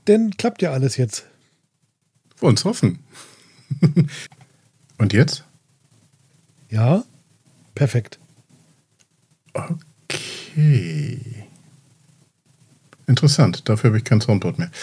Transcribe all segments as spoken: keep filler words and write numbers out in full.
denn klappt ja alles jetzt. Uns hoffen. Und jetzt? Ja, perfekt. Okay. Interessant, dafür habe ich kein Soundboard mehr.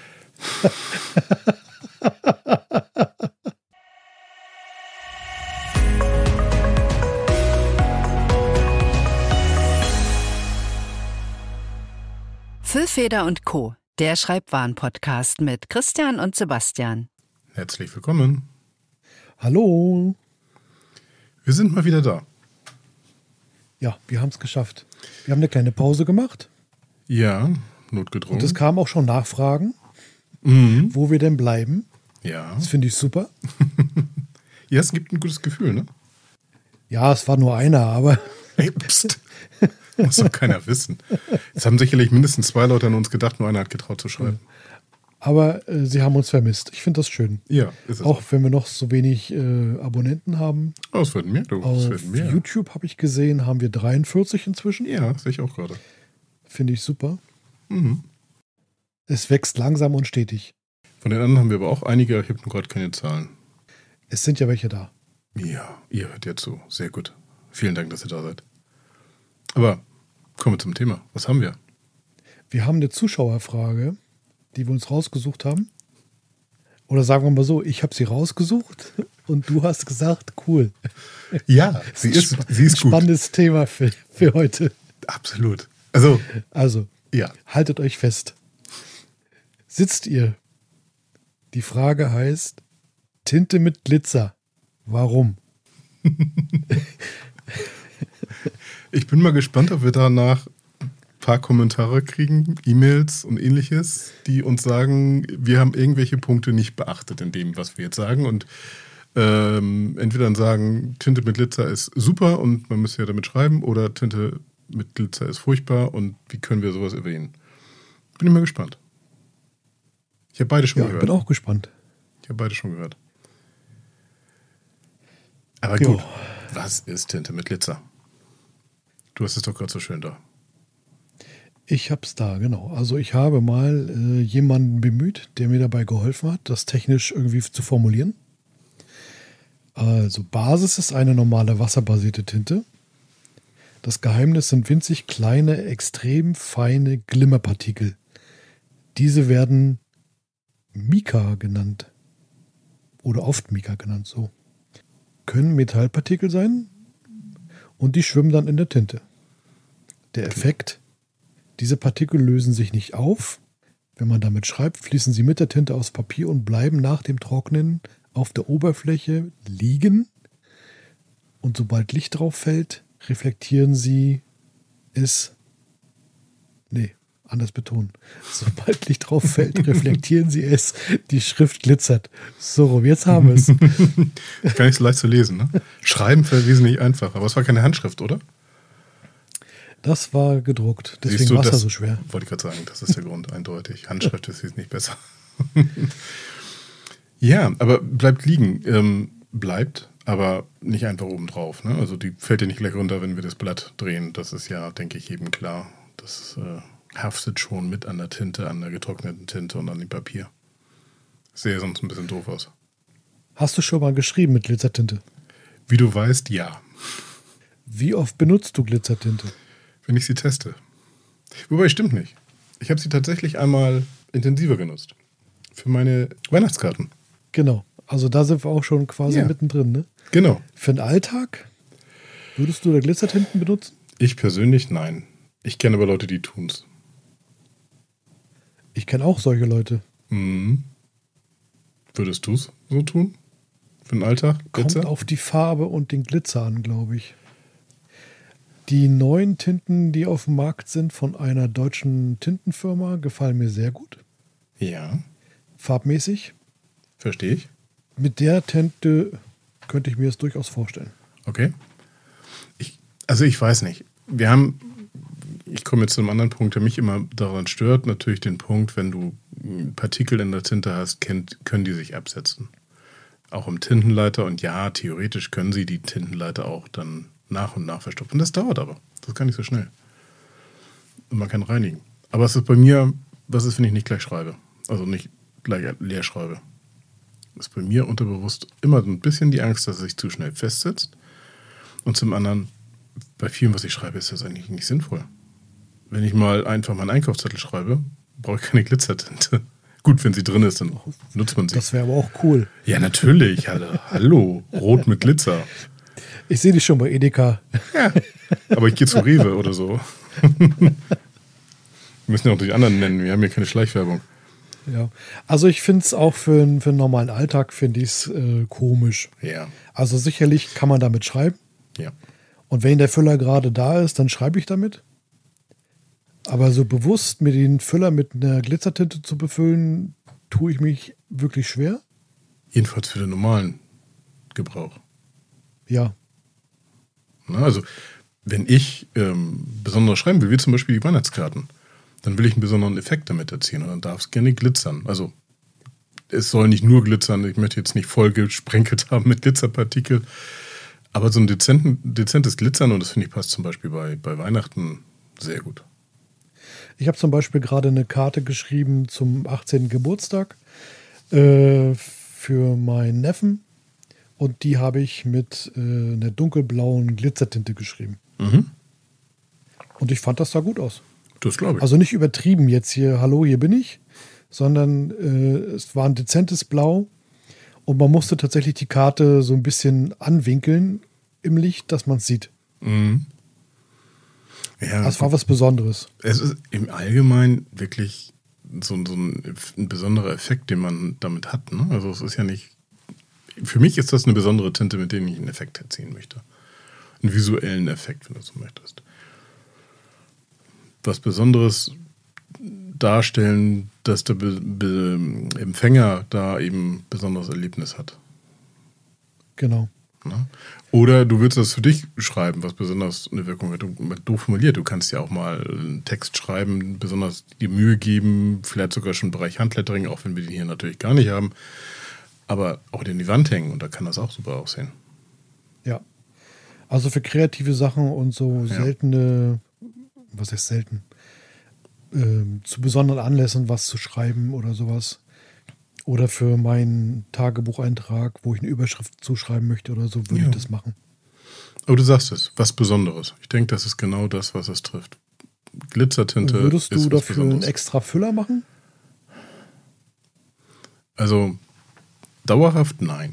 Füllfeder und Co., der Schreibwaren-Podcast mit Christian und Sebastian. Herzlich willkommen. Hallo. Wir sind mal wieder da. Ja, wir haben es geschafft. Wir haben eine kleine Pause gemacht. Ja, notgedrungen. Und es kamen auch schon Nachfragen, Mhm. wo wir denn bleiben. Ja. Das finde ich super. Ja, es gibt ein gutes Gefühl, ne? Ja, es war nur einer, aber Ey, pst. Muss doch keiner wissen. Es haben sicherlich mindestens zwei Leute an uns gedacht, nur einer hat getraut zu schreiben. aber äh, sie haben uns vermisst. Ich finde das schön. Ja, ist es Auch auch. wenn wir noch so wenig äh, Abonnenten haben. Oh, es werden mehr, du. Es Auf werden mehr. YouTube habe ich gesehen, haben wir dreiundvierzig inzwischen. Ja, sehe ich auch gerade. Finde ich super. Mhm. Es wächst langsam und stetig. Von den anderen haben wir aber auch einige, ich habe nur gerade keine Zahlen. Es sind ja welche da. Ja, ihr hört ja zu. Sehr gut. Vielen Dank, dass ihr da seid. Aber kommen wir zum Thema. Was haben wir? Wir haben eine Zuschauerfrage, die wir uns rausgesucht haben. Oder sagen wir mal so, ich habe sie rausgesucht und du hast gesagt, cool. Ja, sie ist, sie ist gut. Spannendes Thema für, für heute. Absolut. Also, Also, ja. haltet euch fest. Sitzt ihr? Die Frage heißt, Tinte mit Glitzer. Warum? Ich bin mal gespannt, ob wir danach ein paar Kommentare kriegen, E-Mails und ähnliches, die uns sagen, wir haben irgendwelche Punkte nicht beachtet in dem, was wir jetzt sagen. Und ähm, entweder dann sagen, Tinte mit Glitzer ist super und man müsste ja damit schreiben, oder Tinte mit Glitzer ist furchtbar und wie können wir sowas erwähnen? Bin ich mal gespannt. Ich habe beide schon Ja, ich gehört. bin auch gespannt. Ich habe beide schon gehört. Aber Jo. gut, was ist Tinte mit Glitzer? Du hast es doch gerade so schön da. Ich hab's da, genau. Also ich habe mal äh, jemanden bemüht, der mir dabei geholfen hat, das technisch irgendwie zu formulieren. Also Basis ist eine normale wasserbasierte Tinte. Das Geheimnis sind winzig kleine, extrem feine Glimmerpartikel. Diese werden Mika genannt. Oder oft Mika genannt, so. Können Metallpartikel sein und die schwimmen dann in der Tinte. Der Effekt: Diese Partikel lösen sich nicht auf. Wenn man damit schreibt, fließen sie mit der Tinte aufs Papier und bleiben nach dem Trocknen auf der Oberfläche liegen. Und sobald Licht drauf fällt, reflektieren sie es. Nee, anders betonen. Sobald Licht drauf fällt, reflektieren sie es. Die Schrift glitzert. So rum, jetzt haben wir es. Ist gar nicht so leicht zu lesen, ne? Schreiben fällt wesentlich einfacher. Aber es war keine Handschrift, oder? Das war gedruckt, deswegen Siehst du, war es das- so schwer. Wollte ich gerade sagen, das ist der Grund, eindeutig. Handschrift ist jetzt nicht besser. Ja, aber bleibt liegen. Ähm, bleibt, aber nicht einfach oben drauf. Ne? Also die fällt ja nicht gleich runter, wenn wir das Blatt drehen. Das ist ja, denke ich, jedem klar. Das äh, haftet schon mit an der Tinte, an der getrockneten Tinte und an dem Papier. Sehe sonst ein bisschen doof aus. Hast du schon mal geschrieben mit Glitzertinte? Wie du weißt, ja. Wie oft benutzt du Glitzertinte? Wenn ich sie teste. Wobei, stimmt nicht. Ich habe sie tatsächlich einmal intensiver genutzt. Für meine Weihnachtskarten. Genau. Also da sind wir auch schon quasi Ja. mittendrin, ne? Genau. Für den Alltag würdest du da Glitzertinten benutzen? Ich persönlich nein. Ich kenne aber Leute, die tun's. Ich kenne auch solche Leute. Mhm. Würdest du's so tun? Für den Alltag? Kommt Glitzer? auf die Farbe und den Glitzer an, glaube ich. Die neuen Tinten, die auf dem Markt sind von einer deutschen Tintenfirma, gefallen mir sehr gut. Ja, Farbmäßig. verstehe ich. Mit der Tinte könnte ich mir es durchaus vorstellen. Okay. Ich, also ich weiß nicht. Wir haben, ich komme jetzt zu einem anderen Punkt, der mich immer daran stört, natürlich den Punkt, wenn du Partikel in der Tinte hast, kennt, können die sich absetzen. Auch im Tintenleiter, und ja, theoretisch können sie die Tintenleiter auch dann nach und nach verstopfen. Das dauert aber. Das ist gar nicht so schnell. Und man kann reinigen. Aber es ist bei mir, was ist, wenn ich nicht gleich schreibe? also nicht gleich leer schreibe, ist bei mir unterbewusst immer so ein bisschen die Angst, dass es sich zu schnell festsetzt. Und zum anderen, bei vielem, was ich schreibe, ist das eigentlich nicht sinnvoll. Wenn ich mal einfach meinen Einkaufszettel schreibe, brauche ich keine Glitzertinte. Gut, wenn sie drin ist, dann nutzt man sie. Das wäre aber auch cool. Ja, natürlich. Hallo, hallo. Rot mit Glitzer. Ich sehe dich schon bei Edeka. Ja, aber ich gehe zu Rewe oder so. Wir müssen ja auch die anderen nennen. Wir haben hier keine Schleichwerbung. Ja, also ich finde es auch für, für einen normalen Alltag, finde ich es äh, komisch. Ja. Also sicherlich kann man damit schreiben. Ja. Und wenn der Füller gerade da ist, dann schreibe ich damit. Aber so bewusst mir den Füller mit einer Glitzertinte zu befüllen, tue ich mich wirklich schwer. Jedenfalls für den normalen Gebrauch. Ja. Na, also, wenn ich ähm, besonders schreiben will, wie zum Beispiel die Weihnachtskarten, dann will ich einen besonderen Effekt damit erzielen und dann darf es gerne glitzern. Also, es soll nicht nur glitzern, ich möchte jetzt nicht voll gesprenkelt haben mit Glitzerpartikel, aber so ein dezenten, dezentes Glitzern, und das finde ich passt zum Beispiel bei, bei Weihnachten sehr gut. Ich habe zum Beispiel gerade eine Karte geschrieben zum achtzehnten Geburtstag äh, für meinen Neffen. Und die habe ich mit äh, einer dunkelblauen Glitzertinte geschrieben. Mhm. Und ich fand, das sah gut aus. Das glaube ich. Also nicht übertrieben jetzt hier, hallo, hier bin ich, sondern äh, es war ein dezentes Blau. Und man musste tatsächlich die Karte so ein bisschen anwinkeln im Licht, dass man es sieht. Mhm. Ja, das war was Besonderes. Es ist im Allgemeinen wirklich so, so ein, ein besonderer Effekt, den man damit hat. Ne? Also es ist ja nicht, für mich ist das eine besondere Tinte, mit der ich einen Effekt erzielen möchte. Einen visuellen Effekt, wenn du so möchtest. Was Besonderes darstellen, dass der Be- Be- Empfänger da eben ein besonderes Erlebnis hat. Genau. Ne? Oder du willst das für dich schreiben, was besonders eine Wirkung hat. Du, doof formuliert, du kannst ja auch mal einen Text schreiben, besonders dir Mühe geben, vielleicht sogar schon im Bereich Handlettering, auch wenn wir den hier natürlich gar nicht haben, aber auch in die Wand hängen und da kann das auch super aussehen. Ja. Also für kreative Sachen und so Ja. seltene, was heißt selten, ähm, zu besonderen Anlässen was zu schreiben oder sowas. Oder für meinen Tagebucheintrag, wo ich eine Überschrift zuschreiben möchte oder so, würde Ja. ich das machen. Aber du sagst es, was Besonderes. Ich denke, das ist genau das, was es trifft. Glitzertinte Würdest ist du was dafür einen Besonderes. extra Füller machen? Also dauerhaft nein.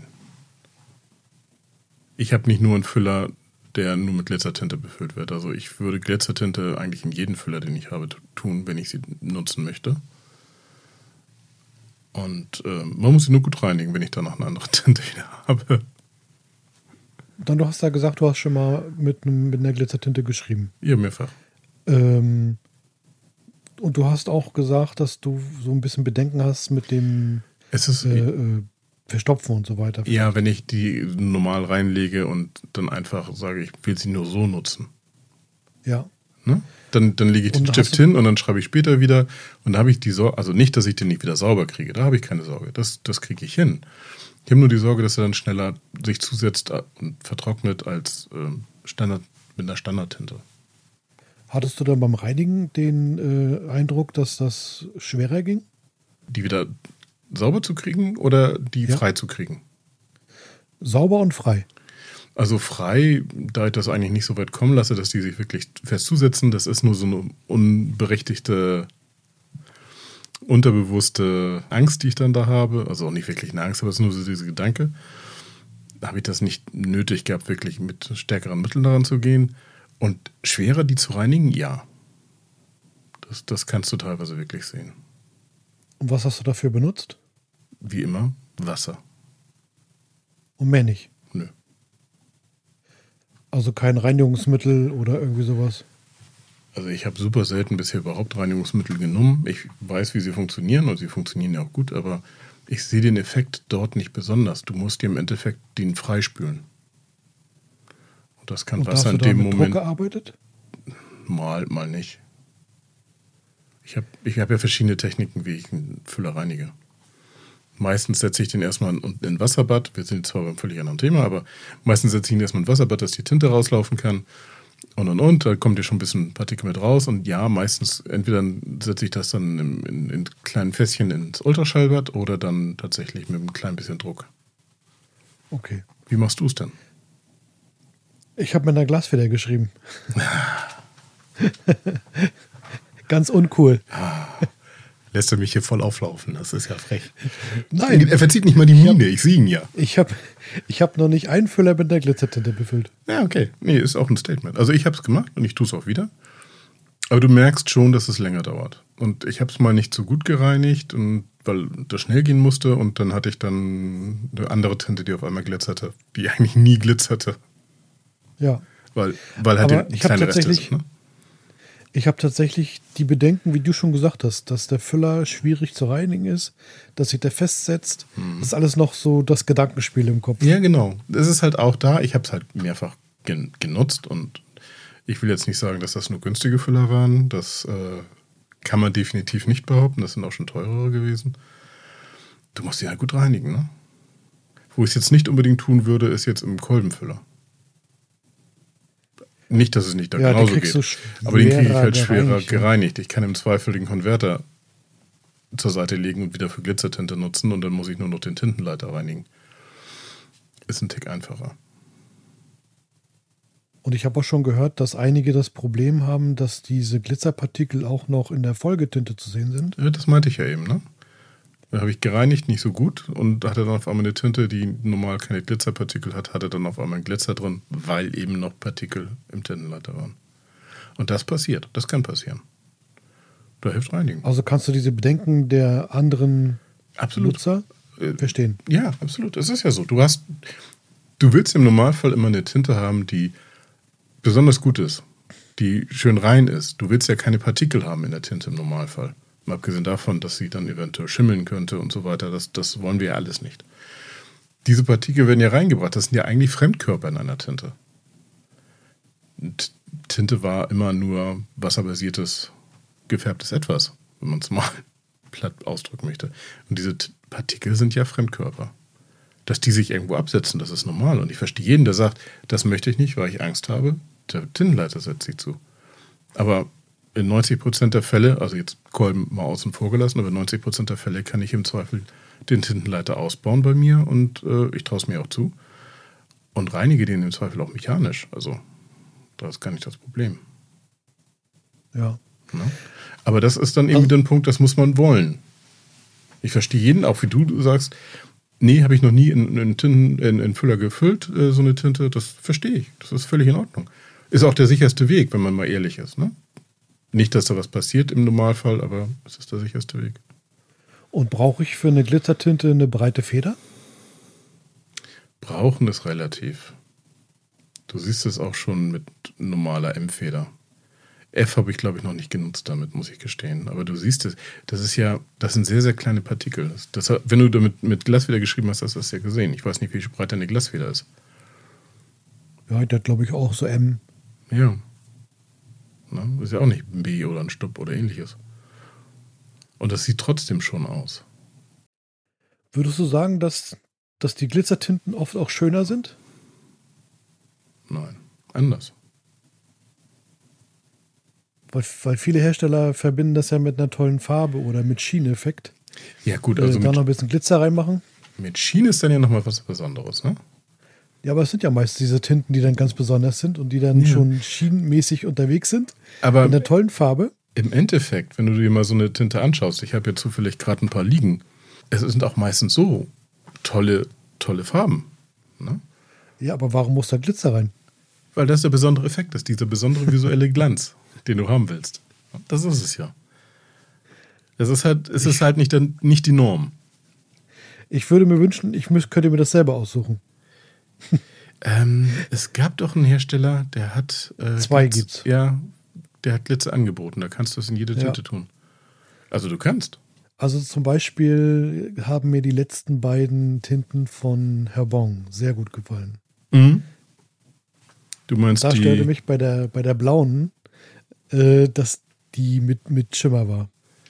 Ich habe nicht nur einen Füller, der nur mit Glitzertinte befüllt wird. Also ich würde Glitzertinte eigentlich in jeden Füller, den ich habe, tun, wenn ich sie nutzen möchte. Und äh, man muss sie nur gut reinigen, wenn ich dann noch eine andere Tinte wieder habe. Dann du hast ja gesagt, du hast schon mal mit, einem, mit einer Glitzertinte geschrieben. Ja, mehrfach. Ähm, und du hast auch gesagt, dass du so ein bisschen Bedenken hast mit dem Es ist, äh, äh, Verstopfen und so weiter. ja, wenn ich die normal reinlege und dann einfach sage, ich will sie nur so nutzen. Ja. Ne? Dann, dann lege ich den Und Stift hast du- hin und dann schreibe ich später wieder. Und da habe ich die Sorge, also nicht, dass ich den nicht wieder sauber kriege, da habe ich keine Sorge. Das, das kriege ich hin. Ich habe nur die Sorge, dass er dann schneller sich zusetzt und vertrocknet als ähm, Standard, mit einer Standardtinte. Hattest du dann beim Reinigen den äh, Eindruck, dass das schwerer ging? Die wieder sauber zu kriegen oder die Ja. frei zu kriegen? Sauber und frei. Also frei, da ich das eigentlich nicht so weit kommen lasse, dass die sich wirklich fest zusetzen, das ist nur so eine unberechtigte, unterbewusste Angst, die ich dann da habe. Also auch nicht wirklich eine Angst, aber es ist nur so dieser Gedanke. Da habe ich das nicht nötig gehabt, wirklich mit stärkeren Mitteln daran zu gehen. Und schwerer, die zu reinigen, ja. Das, das kannst du teilweise wirklich sehen. Und was hast du dafür benutzt? Wie immer, Wasser. Und mehr nicht. Nö. Also kein Reinigungsmittel oder irgendwie sowas. Also ich habe super selten bisher überhaupt Reinigungsmittel genommen. Ich weiß, wie sie funktionieren und sie funktionieren ja auch gut, aber ich sehe den Effekt dort nicht besonders. Du musst dir im Endeffekt den freispülen. Und das kann Und Wasser hast in du da dem mit Druck Moment gearbeitet? mal, mal nicht. Ich habe ich hab ja verschiedene Techniken, wie ich einen Füller reinige. Meistens setze ich den erstmal in ein Wasserbad. Wir sind zwar beim völlig anderen Thema, aber meistens setze ich ihn erstmal in ein Wasserbad, dass die Tinte rauslaufen kann. Und und und, da kommt ja schon ein bisschen Partikel mit raus. Und ja, meistens entweder setze ich das dann in, in, in kleinen Fässchen ins Ultraschallbad oder dann tatsächlich mit einem kleinen bisschen Druck. Okay. Wie machst du es denn? Ich habe mit einer Glasfeder geschrieben. Ganz uncool. Lässt er mich hier voll auflaufen, das ist ja frech. Nein. Er verzieht nicht mal die Mine, ich sehe ihn ja. Ich habe ich hab noch nicht einen Füller mit der Glitzertinte befüllt. Ja, okay. Nee, ist auch ein Statement. Also ich habe es gemacht und ich tue es auch wieder. Aber du merkst schon, dass es länger dauert. Und ich habe es mal nicht so gut gereinigt, und weil das schnell gehen musste. Und dann hatte ich dann eine andere Tinte, die auf einmal glitzerte, die eigentlich nie glitzerte. Ja. Weil, weil halt Aber die ich hab kleine Reste tatsächlich- sind, ne? Ich habe tatsächlich die Bedenken, wie du schon gesagt hast, dass der Füller schwierig zu reinigen ist, dass sich der festsetzt. Das ist alles noch so das Gedankenspiel im Kopf. Ja, genau. Das ist halt auch da. Ich habe es halt mehrfach gen genutzt und ich will jetzt nicht sagen, dass das nur günstige Füller waren. Das äh, kann man definitiv nicht behaupten. Das sind auch schon teurere gewesen. Du musst die halt gut reinigen, ne? Wo ich es jetzt nicht unbedingt tun würde, ist jetzt im Kolbenfüller. Nicht, dass es nicht da Ja, den genauso kriegst geht. du Aber den kriege ich schwerer halt schwerer gereinigt, ja. gereinigt. Ich kann im Zweifel den Konverter zur Seite legen und wieder für Glitzertinte nutzen und dann muss ich nur noch den Tintenleiter reinigen. Ist ein Tick einfacher. Und ich habe auch schon gehört, dass einige das Problem haben, dass diese Glitzerpartikel auch noch in der Folgetinte zu sehen sind. Ja, das meinte ich ja eben, ne? Da habe ich gereinigt, nicht so gut, und hatte dann auf einmal eine Tinte, die normal keine Glitzerpartikel hat, hatte dann auf einmal einen Glitzer drin, weil eben noch Partikel im Tintenleiter waren. Und das passiert, das kann passieren. Da hilft Reinigen. Also kannst du diese Bedenken der anderen Absolut. Nutzer Äh, verstehen. Ja, absolut. Es ist ja so. Du hast, du willst im Normalfall immer eine Tinte haben, die besonders gut ist, die schön rein ist. Du willst ja keine Partikel haben in der Tinte im Normalfall. Mal abgesehen davon, dass sie dann eventuell schimmeln könnte und so weiter. Das, das wollen wir ja alles nicht. Diese Partikel werden ja reingebracht. Das sind ja eigentlich Fremdkörper in einer Tinte. Und Tinte war immer nur wasserbasiertes, gefärbtes Etwas, wenn man es mal platt ausdrücken möchte. Und diese T- Partikel sind ja Fremdkörper. Dass die sich irgendwo absetzen, das ist normal. Und ich verstehe jeden, der sagt, das möchte ich nicht, weil ich Angst habe. Der Tintenleiter setzt sich zu. Aber in neunzig Prozent der Fälle, also jetzt Kolben mal außen vor gelassen, aber in neunzig Prozent der Fälle kann ich im Zweifel den Tintenleiter ausbauen bei mir und äh, ich traue es mir auch zu. Und reinige den im Zweifel auch mechanisch. Also da ist gar nicht das Problem. Ja. Ne? Aber das ist dann eben Also- der Punkt, das muss man wollen. Ich verstehe jeden, auch wie du, du sagst, nee, habe ich noch nie in, in, Tinten, in, in Füller gefüllt, äh, so eine Tinte. Das verstehe ich. Das ist völlig in Ordnung. Ist auch der sicherste Weg, wenn man mal ehrlich ist. Ne? Nicht, dass da was passiert im Normalfall, aber es ist der sicherste Weg. Und brauche ich für eine Glitzertinte eine breite Feder? Brauchen ist relativ. Du siehst es auch schon mit normaler M-Feder. F habe ich, glaube ich, noch nicht genutzt damit, muss ich gestehen. Aber du siehst es, das ist ja, das sind sehr, sehr kleine Partikel. Das, das, wenn du damit mit Glasfeder geschrieben hast, hast du das ja gesehen. Ich weiß nicht, wie breit deine Glasfeder ist. Ja, der hat, glaube ich, auch so M. Ja. Na, ist ja auch nicht ein B oder ein Stupp oder ähnliches. Und das sieht trotzdem schon aus. Würdest du sagen, dass, dass die Glitzertinten oft auch schöner sind? Nein, anders. Weil, weil viele Hersteller verbinden das ja mit einer tollen Farbe oder mit Schieneffekt. Ja gut, Also also da noch ein mit, bisschen Glitzer reinmachen. mit Schiene ist dann ja nochmal was Besonderes, ne? Ja, aber es sind ja meist diese Tinten, die dann ganz besonders sind und die dann Ja. schon schienenmäßig unterwegs sind. Aber In einer tollen Farbe. im Endeffekt, wenn du dir mal so eine Tinte anschaust, ich habe ja zufällig gerade ein paar liegen, es sind auch meistens so tolle, tolle Farben. Ne? Ja, aber warum muss da Glitzer rein? Weil das der besondere Effekt ist, dieser besondere visuelle Glanz, den du haben willst. Das ist es ja. Das ist halt, es ist halt nicht, dann, nicht die Norm. Ich würde mir wünschen, ich müß, könnte mir das selber aussuchen. Ähm, es gab doch einen Hersteller, der hat äh, Zwei Glitz- gibt's. Ja, der hat Glitzer angeboten. Da kannst du es in jede Tinte Ja. tun. Also du kannst. Also zum Beispiel haben mir die letzten beiden Tinten von Herbong sehr gut gefallen. Mhm. Du meinst Da die. störte mich bei der, bei der blauen, äh, dass die mit, mit Schimmer war.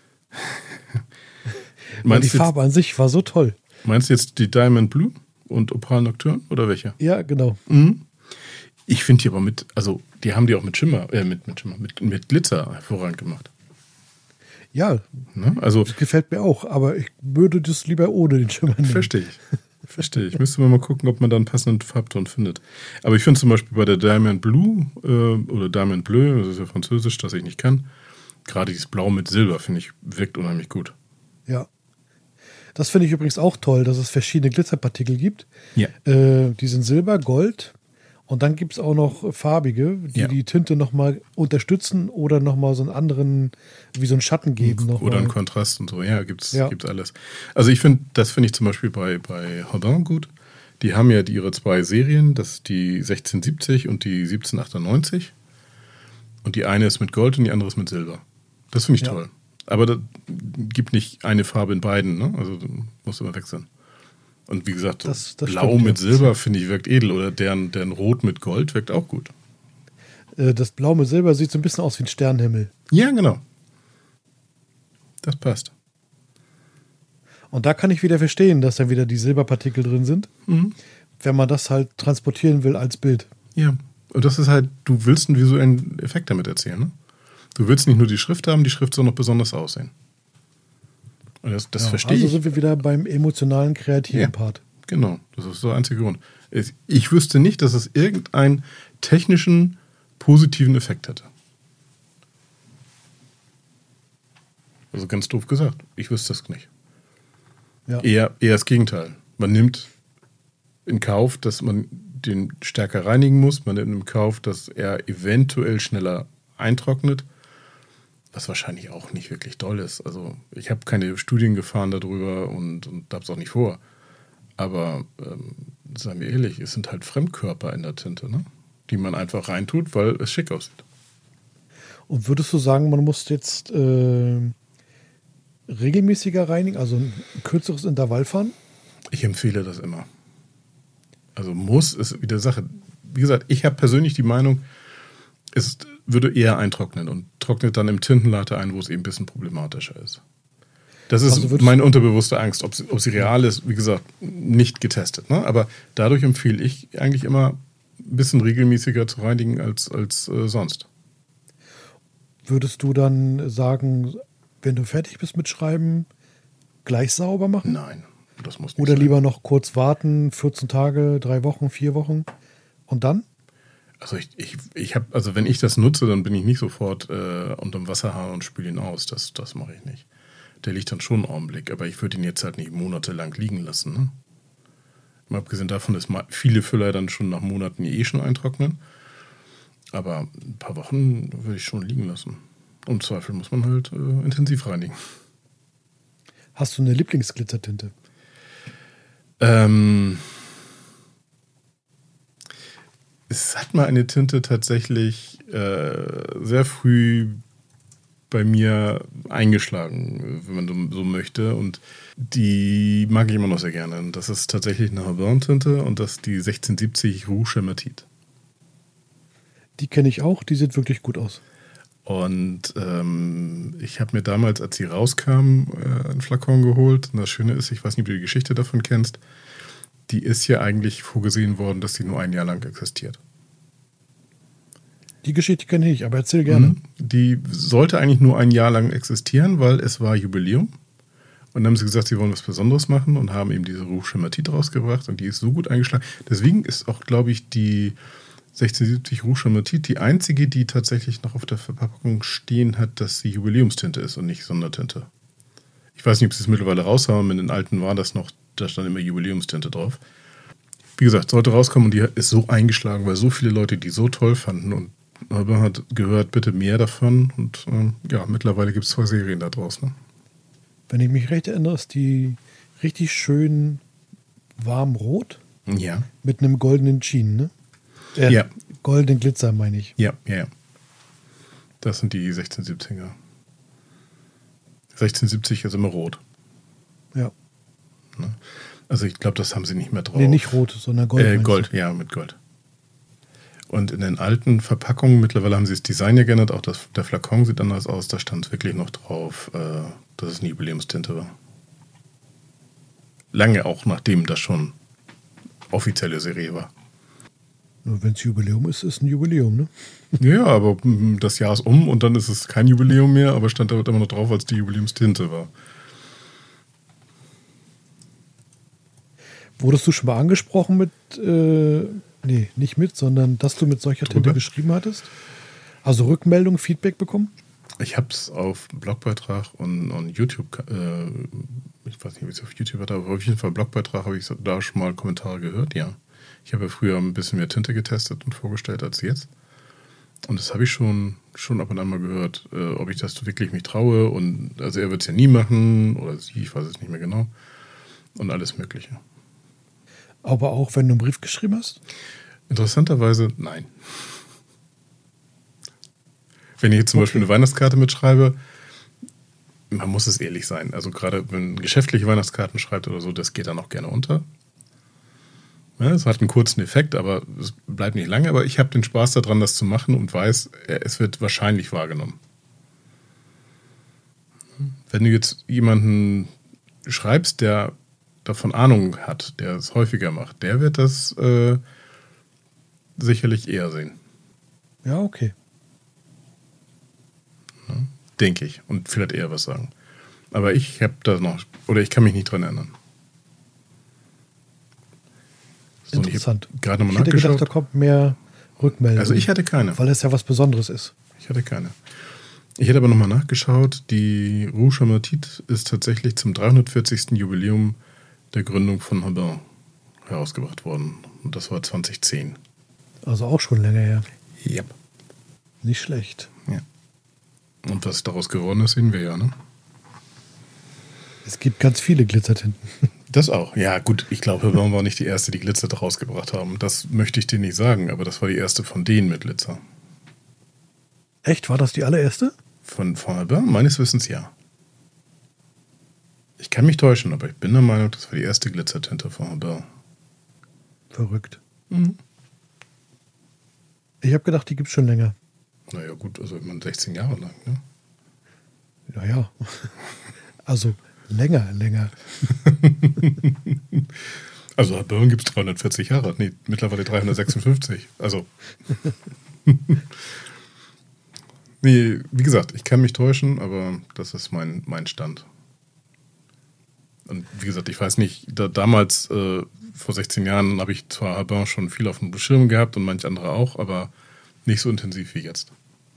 Weil meinst, die du jetzt, Farbe an sich war so toll. meinst du jetzt die Diamond Blue und Opal Nocturne oder welche? Ja, genau. Mhm. Ich finde die aber mit, also die haben die auch mit Schimmer, äh, mit, mit Schimmer, mit, mit Glitzer hervorragend gemacht. Ja, Ne? Also, das gefällt mir auch, aber ich würde das lieber ohne den Schimmer nehmen. verstehe ich. Verstehe ich. Müsste man mal gucken, ob man da einen passenden Farbton findet. Aber ich finde zum Beispiel bei der Diamond Blue äh, oder Diamond Bleu, das ist ja französisch, das ich nicht kann, gerade dieses Blau mit Silber, finde ich, wirkt unheimlich gut. Ja. Das finde ich übrigens auch toll, dass es verschiedene Glitzerpartikel gibt. Ja. Äh, die sind Silber, Gold und dann gibt es auch noch farbige, die Ja. die Tinte nochmal unterstützen oder nochmal so einen anderen, wie so einen Schatten geben. Noch Oder mal. einen Kontrast und so, ja, gibt's, Ja. gibt's alles. Also ich finde, das finde ich zum Beispiel bei, bei Houdin gut. Die haben ja die, ihre zwei Serien, das ist die sechzehn siebzig und die siebzehn achtundneunzig. Und die eine ist mit Gold und die andere ist mit Silber. Das finde ich Ja. toll. Aber da gibt nicht eine Farbe in beiden, ne? Also du musst immer wechseln. Und wie gesagt, so Das- das Blau stimmt, mit ja. Silber finde ich wirkt edel. Oder deren, deren Rot mit Gold wirkt auch gut. Äh, das Blau mit Silber sieht so ein bisschen aus wie ein Sternenhimmel. Ja, genau. Das passt. Und da kann ich wieder verstehen, dass da wieder die Silberpartikel drin sind, Mhm. wenn man das halt transportieren will als Bild. Ja. Und das ist halt, du willst einen visuellen Effekt damit erzielen, ne? Du willst nicht nur die Schrift haben, die Schrift soll noch besonders aussehen. Und das, das Ja, verstehe also ich. sind wir wieder beim emotionalen, kreativen Ja. Part. Genau, das ist der einzige Grund. Es- Ich wüsste nicht, dass es irgendeinen technischen, positiven Effekt hätte. Also ganz doof gesagt. Ich wüsste das nicht. Ja. Eher, eher das Gegenteil. Man nimmt in Kauf, dass man den stärker reinigen muss. Man nimmt in Kauf, dass er eventuell schneller eintrocknet. Was wahrscheinlich auch nicht wirklich doll ist. Also ich habe keine Studien gefahren darüber und, und habe es auch nicht vor. Aber ähm, seien wir ehrlich, es sind halt Fremdkörper in der Tinte, ne? Die man einfach reintut, weil es schick aussieht. Und würdest du sagen, man muss jetzt äh, regelmäßiger reinigen, also ein kürzeres Intervall fahren? Ich empfehle das immer. Also muss ist wieder Sache. Wie gesagt, ich habe persönlich die Meinung, es würde eher eintrocknen und trocknet dann im Tintenlatte ein, wo es eben ein bisschen problematischer ist. Das ist Also würdest- meine unterbewusste Angst. Ob sie, ob sie real ist, wie gesagt, nicht getestet. Ne? Aber dadurch empfehle ich eigentlich immer, ein bisschen regelmäßiger zu reinigen als, als äh, sonst. Würdest du dann sagen, wenn du fertig bist mit Schreiben, gleich sauber machen? Nein, das muss nicht Oder sein. lieber noch kurz warten, vierzehn Tage, drei Wochen, vier Wochen und dann? Also ich, ich, ich habe, also wenn ich das nutze, dann bin ich nicht sofort äh, unterm Wasserhahn und spüle ihn aus. Das, das mache ich nicht. Der liegt dann schon einen Augenblick, aber ich würde ihn jetzt halt nicht monatelang liegen lassen. Ne? Mal abgesehen davon, dass ma- viele Füller dann schon nach Monaten eh schon eintrocknen. Aber ein paar Wochen würde ich schon liegen lassen. Im Zweifel muss man halt äh, intensiv reinigen. Hast du eine Lieblingsglitzertinte? Ähm, es hat mal eine Tinte tatsächlich äh, sehr früh bei mir eingeschlagen, wenn man so, so möchte. Und die mag ich immer noch sehr gerne. Und das ist tatsächlich eine Houdin-Tinte und das ist die sechzehn siebzig Rouge Hämatit. Die kenne ich auch, die sieht wirklich gut aus. Und ähm, ich habe mir damals, als sie rauskam, äh, einen Flakon geholt. Und das Schöne ist, ich weiß nicht, ob du die Geschichte davon kennst, die ist ja eigentlich vorgesehen worden, dass sie nur ein Jahr lang existiert. Die Geschichte kenne ich, aber erzähl gerne. Mhm. Die sollte eigentlich nur ein Jahr lang existieren, weil es war Jubiläum. Und dann haben sie gesagt, sie wollen was Besonderes machen und haben eben diese Rouge Hämatit rausgebracht und die ist so gut eingeschlagen. Deswegen ist auch, glaube ich, die sechzehn siebzig Rouge Hämatit die einzige, die tatsächlich noch auf der Verpackung stehen hat, dass sie Jubiläumstinte ist und nicht Sondertinte. Ich weiß nicht, ob sie es mittlerweile raus haben, in den alten war das noch, da stand immer Jubiläumstinte drauf. Wie gesagt, sollte rauskommen und die ist so eingeschlagen, weil so viele Leute die so toll fanden und man hat gehört, bitte mehr davon und ähm, ja, mittlerweile gibt es zwei Serien da draußen. Ne? Wenn ich mich recht erinnere, ist die richtig schön warm rot Ja. mit einem goldenen Sheen, ne? Äh, Ja. Goldenen Glitzer, meine ich. Ja, ja, ja. Das sind die sechzehn siebziger. sechzehn siebzig ist immer rot. Ja. Also ich glaube, das haben sie nicht mehr drauf. Nee, nicht rot, sondern Gold. Äh, meinst Gold, ja, mit Gold. Und in den alten Verpackungen, mittlerweile haben sie das Design ja geändert, auch das, der Flakon sieht anders aus, da stand wirklich noch drauf, äh, dass es eine Jubiläumstinte war. Lange auch, nachdem das schon offizielle Serie war. Wenn es Jubiläum ist, ist ein Jubiläum, ne? Ja, aber mm, das Jahr ist um und dann ist es kein Jubiläum mehr, aber stand da immer noch drauf, als die Jubiläumstinte war. Wurdest du schon mal angesprochen mit, äh, nee, nicht mit, sondern dass du mit solcher Tinte Drüber? geschrieben hattest? Also Rückmeldung, Feedback bekommen? Ich habe es auf Blogbeitrag und, und YouTube, äh, ich weiß nicht, ob ich es auf YouTube hatte, aber auf jeden Fall Blogbeitrag habe ich da schon mal Kommentare gehört, ja. Ich habe ja früher ein bisschen mehr Tinte getestet und vorgestellt als jetzt. Und das habe ich schon, schon ab und an mal gehört, äh, ob ich das wirklich mich traue. Und also er wird es ja nie machen oder sie, ich weiß es nicht mehr genau. Und alles Mögliche. Aber auch wenn du einen Brief geschrieben hast? Interessanterweise nein. Wenn ich jetzt zum Okay. Beispiel eine Weihnachtskarte mitschreibe, man muss es ehrlich sein. Also gerade wenn geschäftliche Weihnachtskarten schreibt oder so, das geht dann auch gerne unter. Ja, es hat einen kurzen Effekt, aber es bleibt nicht lange. Aber ich habe den Spaß daran, das zu machen und weiß, es wird wahrscheinlich wahrgenommen. Wenn du jetzt jemanden schreibst, der davon Ahnung hat, der es häufiger macht, der wird das äh, sicherlich eher sehen. Ja, okay. Denke ich. Und vielleicht eher was sagen. Aber ich habe da noch, oder ich kann mich nicht dran erinnern. So, und ich Interessant. hab gerade Ich nochmal hätte gedacht, da nachgeschaut. kommt mehr Rückmeldung. Also ich hatte keine. Weil es ja was Besonderes ist. Ich hatte keine. Ich hätte aber nochmal nachgeschaut. Die Rouge Amartit ist tatsächlich zum dreihundertvierzigsten Jubiläum der Gründung von Herbin herausgebracht worden. Und das war zwanzig zehn. Also auch schon länger her. Yep. Nicht schlecht. Ja. Und was daraus geworden ist, sehen wir ja, ne? Es gibt ganz viele Glitzertinten. Das auch. Ja, gut, ich glaube, Herbin war nicht die erste, die Glitzer rausgebracht haben. Das möchte ich dir nicht sagen, aber das war die erste von denen mit Glitzer. Echt? War das die allererste? Von, von Herbin? Meines Wissens ja. Ich kann mich täuschen, aber ich bin der Meinung, das war die erste Glitzertinte von Herbin. Verrückt. Mhm. Ich habe gedacht, die gibt es schon länger. Naja, gut, also ich meine sechzehn Jahre lang, ne? Naja. Also länger, länger. Also Herbin gibt es dreihundertvierzig Jahre. Nee, mittlerweile dreihundertsechsundfünfzig. Also. Nee, wie gesagt, ich kann mich täuschen, aber das ist mein, mein Stand. Und wie gesagt, ich weiß nicht, da, damals, äh, vor sechzehn Jahren, habe ich zwar Herbin schon viel auf dem Schirm gehabt und manch andere auch, aber nicht so intensiv wie jetzt.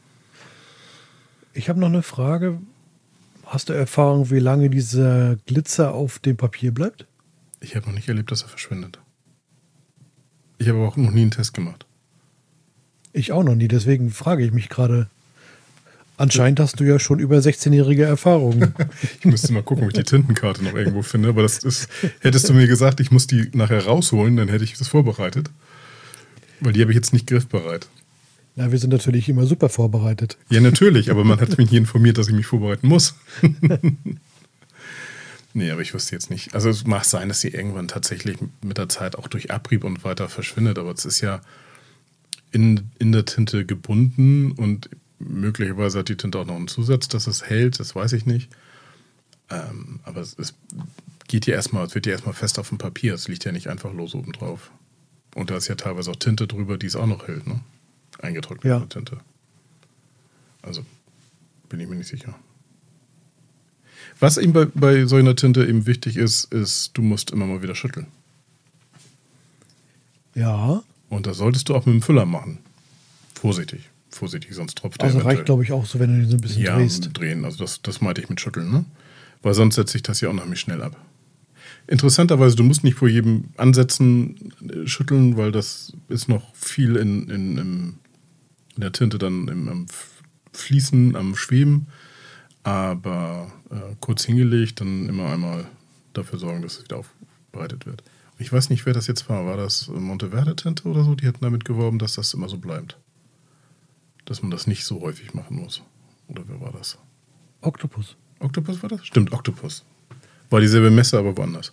Ich habe noch eine Frage. Hast du Erfahrung, wie lange dieser Glitzer auf dem Papier bleibt? Ich habe noch nicht erlebt, dass er verschwindet. Ich habe aber auch noch nie einen Test gemacht. Ich auch noch nie, deswegen frage ich mich gerade. Anscheinend hast du ja schon über sechzehnjährige Erfahrung. Ich müsste mal gucken, ob ich die Tintenkarte noch irgendwo finde, aber das ist, hättest du mir gesagt, ich muss die nachher rausholen, dann hätte ich das vorbereitet. Weil die habe ich jetzt nicht griffbereit. Na, wir sind natürlich immer super vorbereitet. Ja, natürlich, aber man hat mich nie informiert, dass ich mich vorbereiten muss. Nee, aber ich wüsste jetzt nicht. Also es mag sein, dass sie irgendwann tatsächlich mit der Zeit auch durch Abrieb und weiter verschwindet, aber es ist ja in, in der Tinte gebunden und möglicherweise hat die Tinte auch noch einen Zusatz, dass es hält, das weiß ich nicht. Ähm, aber es, es geht ja erstmal, es wird ja erstmal fest auf dem Papier, es liegt ja nicht einfach los oben drauf. Und da ist ja teilweise auch Tinte drüber, die es auch noch hält, ne? Eingetrocknete Ja. Tinte. Also bin ich mir nicht sicher. Was eben bei, bei so einer Tinte eben wichtig ist, ist, du musst immer mal wieder schütteln. Ja, Und das solltest du auch mit dem Füller machen. Vorsichtig. Vorsichtig, sonst tropft der also eventuell. reicht, glaube ich, auch so, wenn du den so ein bisschen Ja, drehst. drehen. Also das, das meinte ich mit schütteln, ne? Weil sonst setzt sich das ja unheimlich schnell ab. Interessanterweise, du musst nicht vor jedem Ansetzen äh, schütteln, weil das ist noch viel in, in, im, in der Tinte dann im, am Fließen, am Schweben. Aber äh, kurz hingelegt, dann immer einmal dafür sorgen, dass es wieder aufbereitet wird. Ich weiß nicht, wer das jetzt war. War das Monteverde-Tinte oder so? Die hatten damit geworben, dass das immer so bleibt. Dass man das nicht so häufig machen muss. Oder wer war das? Oktopus. Octopus war das? Stimmt, Octopus. War dieselbe Messe, aber woanders.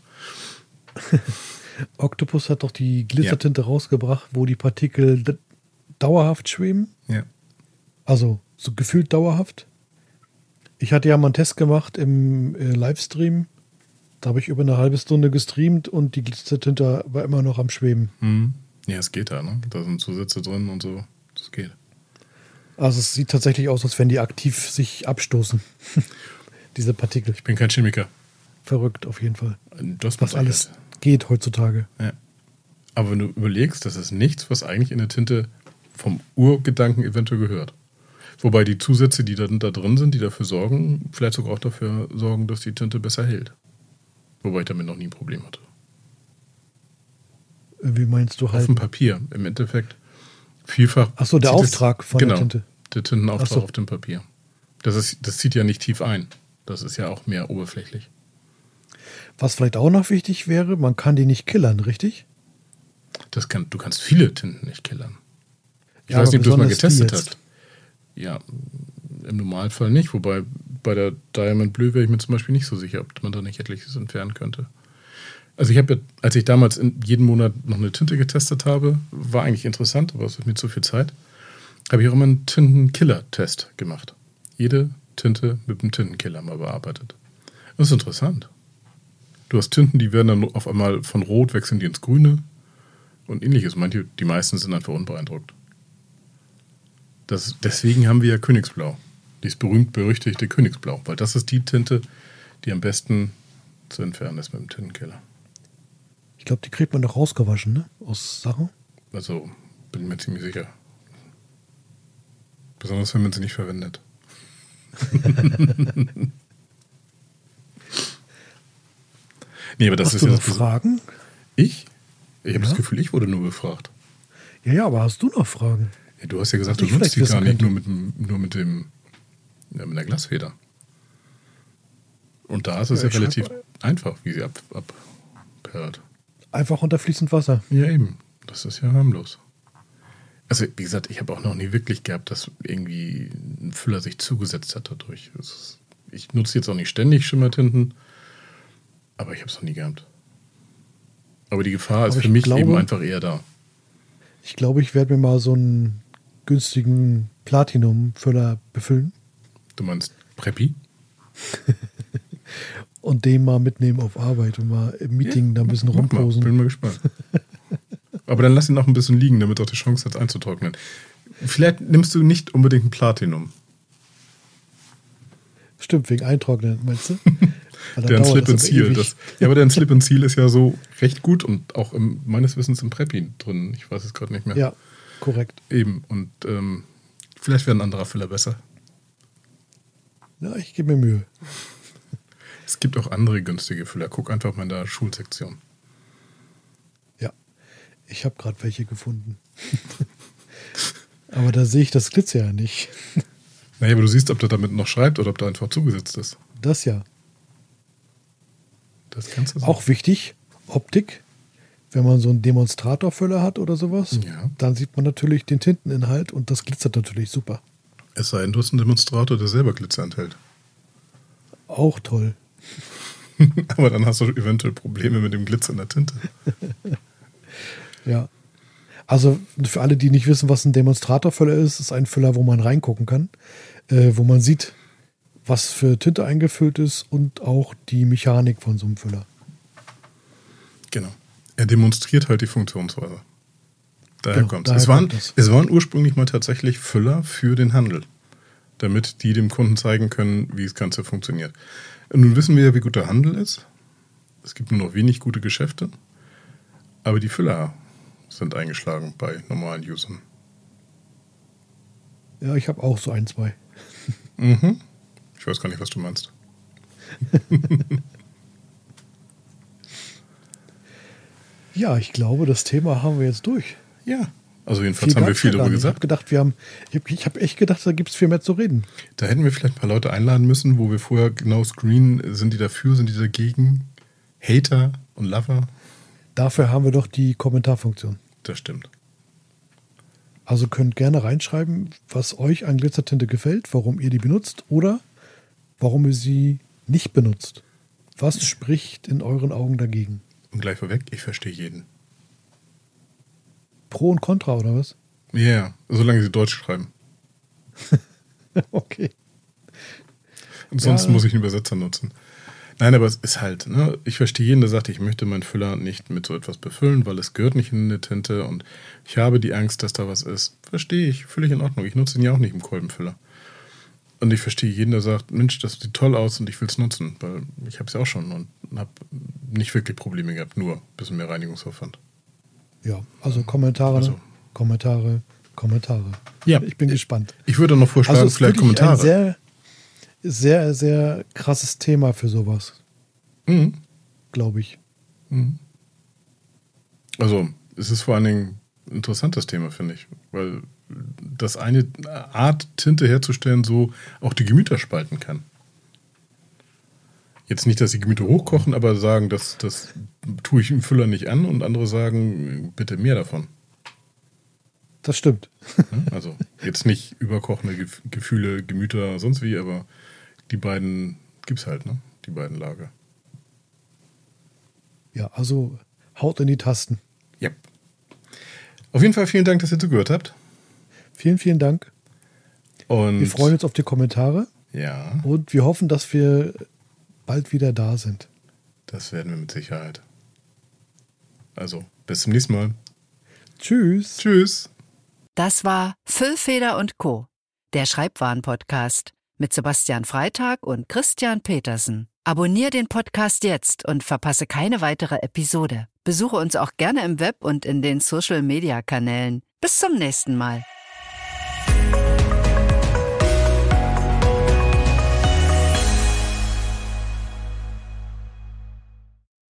Oktopus hat doch die Glitzertinte ja. rausgebracht, wo die Partikel d- dauerhaft schweben. Ja. Also so gefühlt dauerhaft. Ich hatte ja mal einen Test gemacht im äh, Livestream. Da habe ich über eine halbe Stunde gestreamt und die Glitzertinte war immer noch am Schweben. Mhm. Ja, es geht da, ne? Da sind Zusätze drin und so. Das geht. Also es sieht tatsächlich aus, als wenn die aktiv sich abstoßen. Diese Partikel. Ich bin kein Chemiker. Verrückt auf jeden Fall. Das Was alles geht heutzutage. Ja. Aber wenn du überlegst, das ist nichts, was eigentlich in der Tinte vom Urgedanken eventuell gehört. Wobei die Zusätze, die da, da drin sind, die dafür sorgen, vielleicht sogar auch dafür sorgen, dass die Tinte besser hält. Wobei ich damit noch nie ein Problem hatte. Wie meinst du halt? Auf dem Papier. Im Endeffekt vielfach. Ach so, der zieht Auftrag es, von genau, der Tinte. Der Tintenauftrag Ach so. auf dem Papier. Das, ist, das zieht ja nicht tief ein. Das ist ja auch mehr oberflächlich. Was vielleicht auch noch wichtig wäre, man kann die nicht killern, richtig? Das kann, du kannst viele Tinten nicht killern. Ich Ja, weiß nicht, ob du es mal besonders die getestet jetzt. hast. Ja, im Normalfall nicht. Wobei bei der Diamond Blue wäre ich mir zum Beispiel nicht so sicher, ob man da nicht etliches entfernen könnte. Also ich habe, ja, als ich damals in jeden Monat noch eine Tinte getestet habe, war eigentlich interessant, aber es ist mir zu viel Zeit, habe ich auch immer einen Tintenkiller-Test gemacht. Jede Tinte mit einem Tintenkiller mal bearbeitet. Das ist interessant. Du hast Tinten, die werden dann auf einmal von Rot wechseln die ins Grüne und ähnliches. Manche, die meisten sind einfach unbeeindruckt. Das, deswegen haben wir ja Königsblau. Dieses berühmt-berüchtigte Königsblau. Weil das ist die Tinte, die am besten zu entfernen ist mit dem Tintenkiller. Ich glaube, die kriegt man doch rausgewaschen, ne? Aus Sachen. Also, bin ich mir ziemlich sicher. Besonders, wenn man sie nicht verwendet. Nee, aber das Hast ist du ja noch das Bes- Fragen? Ich? Ich habe Ja? das Gefühl, ich wurde nur befragt. Ja, ja, aber hast du noch Fragen? Ja, du hast ja gesagt, Was du ich nutzt vielleicht die gar wissen nicht, könnte. nur mit, dem- nur mit dem ja, mit der Glasfeder. Und da ist es Ja, ja, ich relativ schreib- einfach, wie sie ab, abperlt. Einfach unter fließend Wasser. Ja, eben. Das ist ja harmlos. Also, wie gesagt, ich habe auch noch nie wirklich gehabt, dass irgendwie ein Füller sich zugesetzt hat dadurch. Das ist, ich nutze jetzt auch nicht ständig Schimmertinten, aber ich habe es noch nie gehabt. Aber die Gefahr ist Aber für ich mich glaube- eben einfach eher da. Ich glaube, ich werde mir mal so einen günstigen Platinum-Füller befüllen Du meinst Preppy? und den mal mitnehmen auf Arbeit und mal im Meeting da ein bisschen Mach mal, rumposen. bin mal gespannt. Aber dann lass ihn noch ein bisschen liegen, damit auch die Chance hat einzutrocknen. Vielleicht nimmst du nicht unbedingt ein Platinum. Stimmt, wegen Eintrocknen, meinst du? Weil dann Der ein dauert Slip das and aber Seal. ewig. Das, ja, aber der ein Slip and Seal ist ja so recht gut und auch im, meines Wissens im Preppy drin. Ich weiß es gerade nicht mehr. Ja, korrekt. Eben. Und ähm, vielleicht wäre ein anderer Füller besser. Ja, ich gebe mir Mühe. Es gibt auch andere günstige Füller. Guck einfach mal in der Schulsektion. Ja, ich habe gerade welche gefunden. Aber da sehe ich das Glitzer ja nicht. Naja, aber du siehst, ob der damit noch schreibt oder ob der einfach zugesetzt ist. Das ja. Das kannst du sehen. Auch wichtig, Optik. Wenn man so einen Demonstratorfüller hat oder sowas, Ja. dann sieht man natürlich den Tinteninhalt und das glitzert natürlich super. Es sei denn, du hast einen Demonstrator, der selber Glitzer enthält. Auch toll. Aber dann hast du eventuell Probleme mit dem Glitzer in der Tinte. Ja. Also für alle, die nicht wissen, was ein Demonstratorfüller ist, ist ein Füller, wo man reingucken kann, äh, wo man sieht, was für Tinte eingefüllt ist und auch die Mechanik von so einem Füller. Genau. Er demonstriert halt die Funktionsweise. Daher Genau, kommt daher es. Es waren, kommt das. es waren ursprünglich mal tatsächlich Füller für den Handel, damit die dem Kunden zeigen können, wie das Ganze funktioniert. Und nun wissen wir ja, wie gut der Handel ist. Es gibt nur noch wenig gute Geschäfte, aber die Füller sind eingeschlagen bei normalen Usern. Ja, ich habe auch so ein, zwei. Mhm. Ich weiß gar nicht, was du meinst. Ja, ich glaube, das Thema haben wir jetzt durch. Ja. Also jedenfalls haben wir gab's viel ja gar darüber nicht. Ich habe gesagt. gedacht, wir haben, ich habe ich hab echt gedacht, da gibt es viel mehr zu reden. Da hätten wir vielleicht ein paar Leute einladen müssen, wo wir vorher genau screenen, sind die dafür, sind die dagegen, Hater und Lover. Dafür haben wir doch die Kommentarfunktion. Das stimmt. Also könnt gerne reinschreiben, was euch an Glitzertinte gefällt, warum ihr die benutzt oder warum ihr sie nicht benutzt. Was spricht in euren Augen dagegen? Und gleich vorweg, ich verstehe jeden. Pro und Contra oder was? Ja, yeah, solange sie Deutsch schreiben. Okay. Ansonsten Ja. muss ich einen Übersetzer nutzen. Nein, aber es ist halt, ne? Ich verstehe jeden, der sagt, ich möchte meinen Füller nicht mit so etwas befüllen, weil es gehört nicht in eine Tinte und ich habe die Angst, dass da was ist. Verstehe ich, völlig in Ordnung. Ich nutze ihn ja auch nicht im Kolbenfüller. Und ich verstehe jeden, der sagt, Mensch, das sieht toll aus und ich will es nutzen, weil ich habe es ja auch schon und habe nicht wirklich Probleme gehabt, nur ein bisschen mehr Reinigungsaufwand. Ja, also Kommentare, Also. Kommentare, Kommentare. Ja. Ich bin gespannt. Ich würde noch vorschlagen, Also es ist vielleicht wirklich Kommentare. ein sehr, sehr, sehr krasses Thema für sowas, Mhm. glaube ich. Mhm. Also, es ist vor allen Dingen ein interessantes Thema, finde ich, weil das eine Art Tinte herzustellen so auch die Gemüter spalten kann. Jetzt nicht, dass die Gemüter hochkochen, aber sagen, das, das tue ich im Füller nicht an und andere sagen, bitte mehr davon. Das stimmt. Also jetzt nicht überkochende Gef- Gefühle, Gemüter, sonst wie, aber die beiden gibt's halt, ne? Die beiden Lager. Ja, also haut in die Tasten. Ja. Auf jeden Fall vielen Dank, dass ihr zugehört habt. Vielen, vielen Dank. Und Wir freuen uns auf die Kommentare ja, und wir hoffen, dass wir bald wieder da sind. das werden wir mit Sicherheit. Also, bis zum nächsten Mal. Tschüss. Tschüss. Das war Füllfeder und Co., der Schreibwaren-Podcast mit Sebastian Freitag und Christian Petersen. Abonnier den Podcast jetzt und verpasse keine weitere Episode. Besuche uns auch gerne im Web und in den Social-Media-Kanälen. Bis zum nächsten Mal.